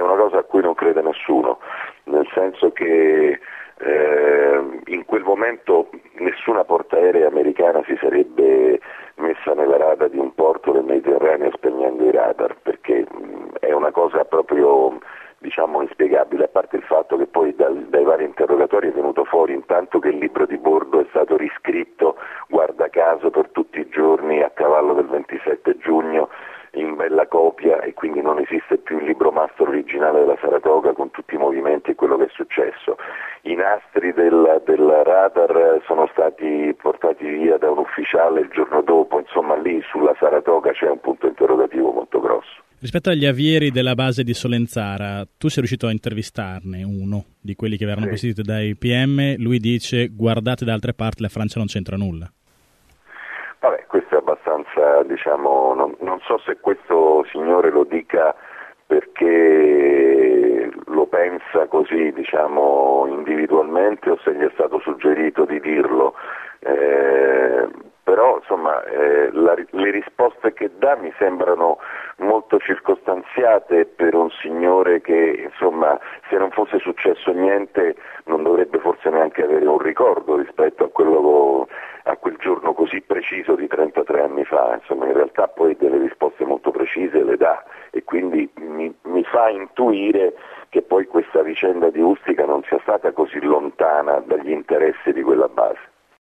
una cosa a cui non crede nessuno, nel senso che in quel momento nessuna portaerei americana si sarebbe messa nella rada di un porto del Mediterraneo spegnendo i radar, perché è una cosa proprio, diciamo, inspiegabile, a parte il fatto che poi dai vari interrogatori è venuto fuori intanto che il libro di bordo è stato riscritto, guarda caso, per tutti i giorni a cavallo del 27 giugno in bella copia, e quindi non esiste più il libro mastro originale della Saratoga con tutti i movimenti e quello che è successo. I nastri del radar sono stati portati via da un ufficiale il giorno dopo, insomma lì sulla Saratoga c'è un punto interrogativo molto grosso. Rispetto agli avieri della base di Solenzara, tu sei riuscito a intervistarne uno di quelli che verranno presiediti dai PM, lui dice: guardate da altre parti, la Francia non c'entra nulla. Vabbè, questo è abbastanza, diciamo, non so se questo signore lo dica perché lo pensa così, diciamo, individualmente, o se gli è stato suggerito di dirlo, però insomma le risposte che dà mi sembrano molto circostanziate per un signore che, insomma, se non fosse successo niente non dovrebbe forse neanche avere un ricordo rispetto a quel giorno così preciso di 33 anni fa. Insomma, in realtà poi delle risposte molto precise le dà, e quindi mi fa intuire che poi questa vicenda di Ustica non sia stata così lontana dagli interessi di quella base.